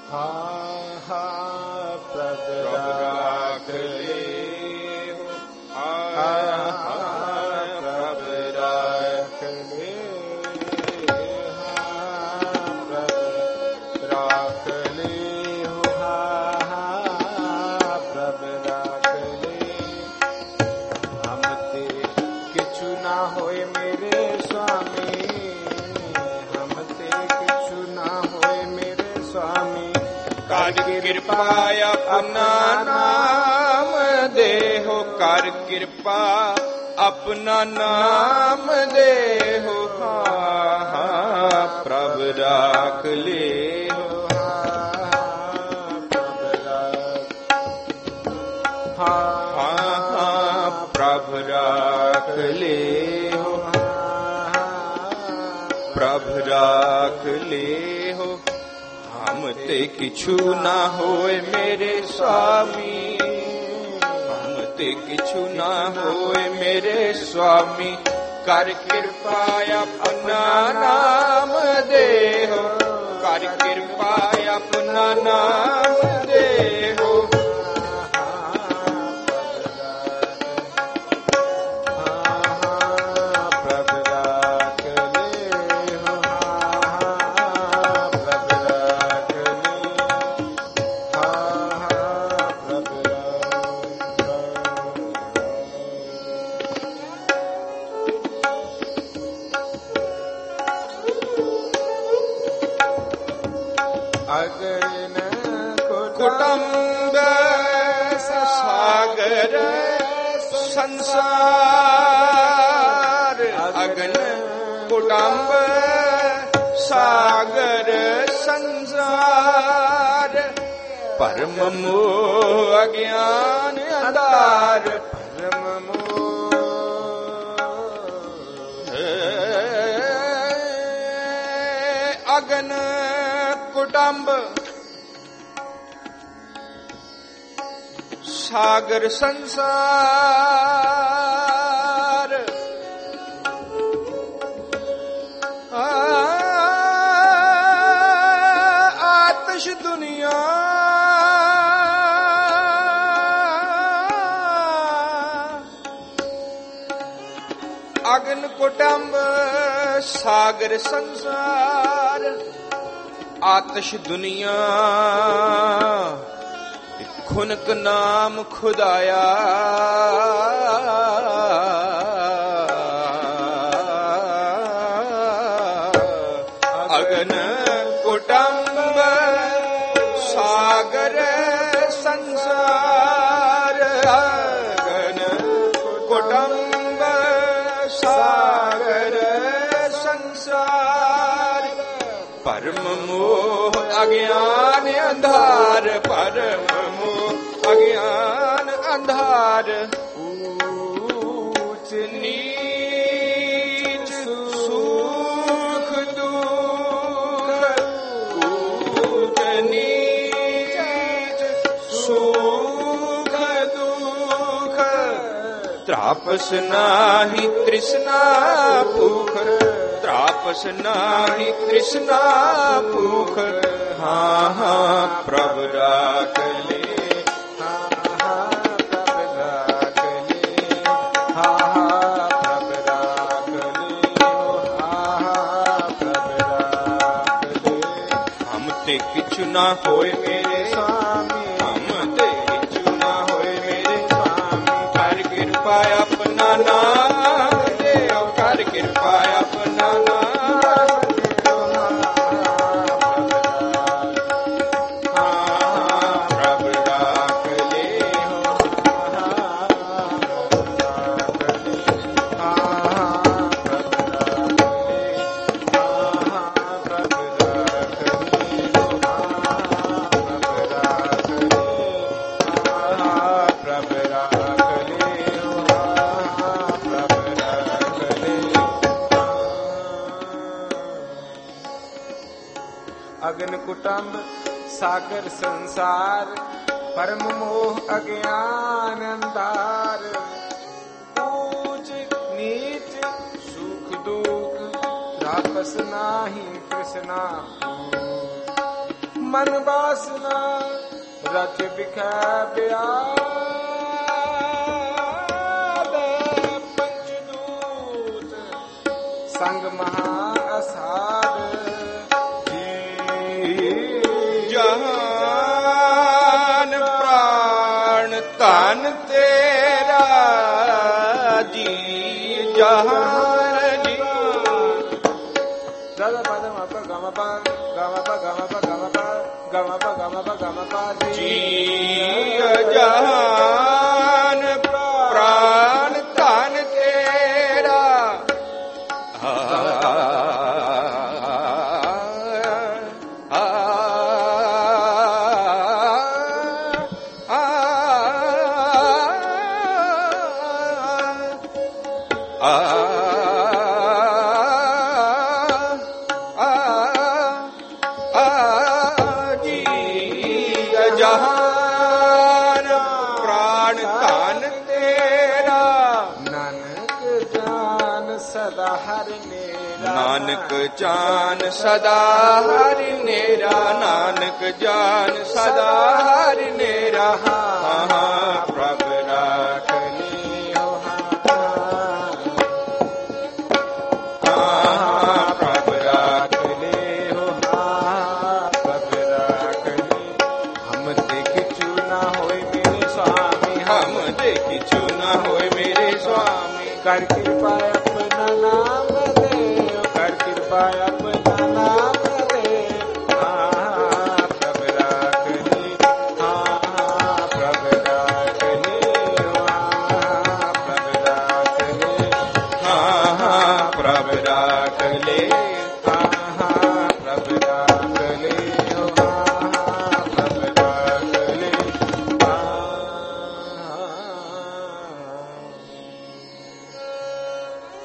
ਕਿਰਪਾ ਆਪਣਾ ਨਾਮ ਦੇਹੋ, ਕਰ ਕਿਰਪਾ ਆਪਣਾ ਨਾਮ ਦੇਹੋ। ਹਾਂ ਪ੍ਰਭ ਰਾਖ ਲੇਹੋ, ਹਾਂ ਪ੍ਰਭ ਰਾਖ ਲੇਹੋ, ਪ੍ਰਭ ਰਾਖ ਲੇਹੋ। ਹਮ ਤੇ ਕਿਛੂ ਨਾ ਹੋਏ ਮੇਰੇ ਸੁਆਮੀ, ਹਮ ਤੇ ਕਿਛੂ ਨਾ ਹੋਏ ਮੇਰੇ ਸੁਆਮੀ। ਕਰ ਕਿਰਪਾ ਆਪਣਾ ਨਾਮ ਦੇਹੋ, ਕਰ ਕਿਰਪਾ ਆਪਣਾ ਨਾਮ ਦੇਹੋ। ਕੁਟੰਬ ਸਾਗਰ ਸੰਸਾਰ, ਅਗਨ ਕੁਟੰਬ ਸਾਗਰ ਸੰਸਾਰ। ਭਰਮ ਮੋਹ ਅਗਿਆਨ ਅੰਧਾਰ, ਭਰਮ ਮੋਹ ਅਗਨ ਕੁਟੰਬ ਸਾਗਰ ਸੰਸਾਰ। ਆਤਸ਼ ਦੁਨੀਆ ਅਗਨ ਕੁਟੰਬ ਸਾਗਰ ਸੰਸਾਰ। ਆਤਸ਼ ਦੁਨੀਆ ਖੁਨਕ ਨਾਮ ਖੁਦਾਇਆ। ਅਗਨ ਕੁਟੰਬ ਸਾਗਰ ਸੰਸਾਰ। ਅਗਨ ਕੁਟੰਬ ਸਾਗਰ ਸੰਸਾਰ। ਭਰਮ ਮੋਹ ਅਗਿਆਨ ਅੰਧਾਰ, ਭਰਮ ਮੋਹ ਅਗਿਆਨ ਅੰਧਾਰ। ਊਚ ਨੀਚ ਸੁਖ ਦੁਖ, ਊਚ ਨੀਚ ਸੁਖ ਦੁਖ। ਤ੍ਰਾਪਸ ਨਾਹੀ ਤ੍ਰਿਸ਼ਨਾ ਭੂਖ, ਤ੍ਰਾਪਸ ਨਾਹੀ ਤ੍ਰਿਸ਼ਨਾ ਭੂਖ। ਹਾਂ ਹਾਂ ਪ੍ਰਭ ਰਾਖ ਲੈ, ਹਾਂ ਹਾਂ ਪ੍ਰਭ ਰਾਖ ਲੈ, ਹਾਂ ਹਾਂ ਪ੍ਰਭ ਰਾਖ ਲੈ, ਹਾਂ ਹਾਂ ਪ੍ਰਭ ਰਾਖ ਲੈ। ਹਮ ਤੇ ਕਿਛੁ ਨਾ ਹੋਏ ਮੇਰੇ ਸੁਆਮੀ, ਹਮ ਤੇ ਕਿਛੁ ਨਾ ਹੋਏ ਮੇਰੇ ਸੁਆਮੀ। ਕਰ ਕਿਰਪਾ ਆਪਣਾ ਨਾਮ ਦੇਓ, ਕਰ ਕਿਰਪਾ ਆਪਣਾ ਨਾਮ। ਅਗਨ ਕੁਟੰਬ ਸਾਗਰ ਸੰਸਾਰ। ਪਰਮ ਮੋਹ ਅਗਿਆਨ ਅੰਧਾਰ। ਊਚ ਨੀਚ ਸੁਖ ਦੁਖ, ਤ੍ਰਾਪਸ ਨਾਹੀ ਤ੍ਰਿਸ਼ਨਾ। मन वासना रच बिखै ब्याद पंचदूत संग महा असाद जहान प्राण तन तेरा जी जहान जी दादा पद म प ग म प ग म प ग म प ग म प ग म प ग म प ग म प जी जहान प्राण तन तेरा जहान प्राण तन तेरा नानक जान सदा हर मेरा नानक जान सदा हरि नेरा नानक जान सदा हरि नेरा